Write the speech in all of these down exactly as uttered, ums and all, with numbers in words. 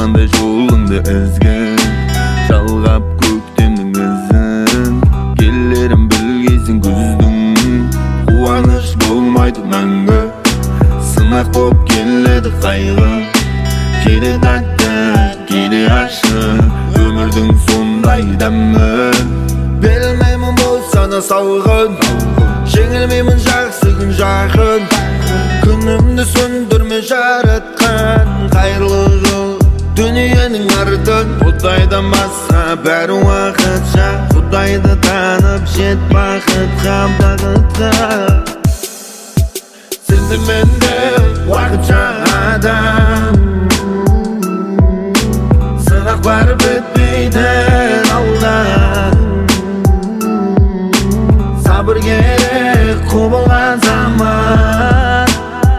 Anda жолыңды ізгін Жалғап көктемнің ізін Келерім білгейсің күздің Қуаныш болмайды мәңгі Сынақ боп келеді қайғы Кейде тәтті, кейде ащы Өмірдің сондай дәмі Берілмеймін болса да салғын Жеңілмеймін жақсы күн жақын Күнімді сөндірме жаратқан Қайырлы жыл дүниенің артын Құдайдан басқа бәрі уақытша Құдайды танып жет бақытқа бақытқа Сенде менде уақытша адам Сынақ бар бітпейді алдан Сабыр керек құбылған заман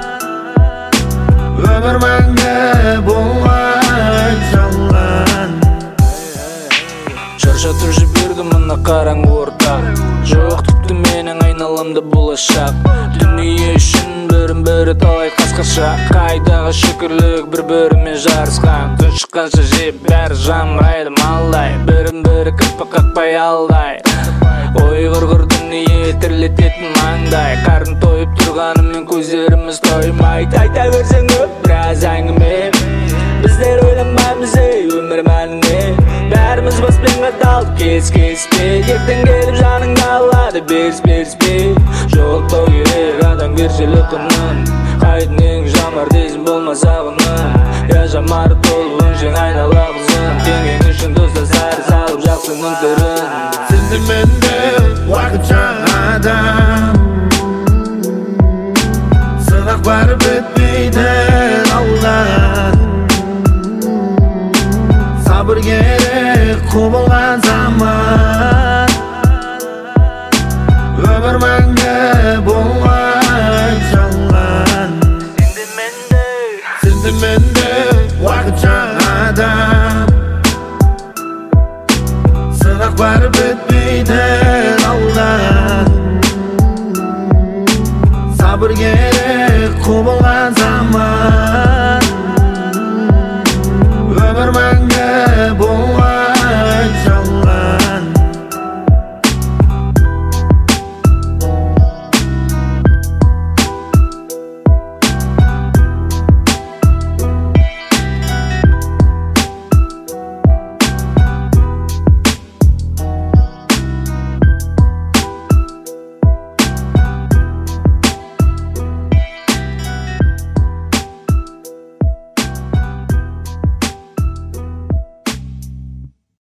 Өмір мәңгі болмай жалған Шаршатып жіберді мына қараңғы ортақ Жоқ тіпті менің айналамда болашақ Дүние үшін бірін-бірі талай қасқаша Қайдағы шүкірлік бір-бірімен жарысқан Түн шыққанша жеп бәрі жамырайды малдай Бірін-бірі кірпік қақпай алдай Ой құрғыр дүние тірлететін маңдай Қарын тойып тұрғанымен көздеріміз тоймайды Айта берсең көп біраз әңгіме Біздер ойланбаймыз ей өмір мәніне Бәріміз баспен қаталып кес-кеспе Ертең келіп жаныңды алады беріс-беріспе Жоқтау керек адамгершілік құнын Қайдың ең жамар дейсің болмаса құнын Я жамары толы өңшең айнала қызын Теңгең үшін достастары салып жақсының түрін Сенде менде уақытша адам Сынақ бар бітпейді алдан Сабыр керек құбылған заман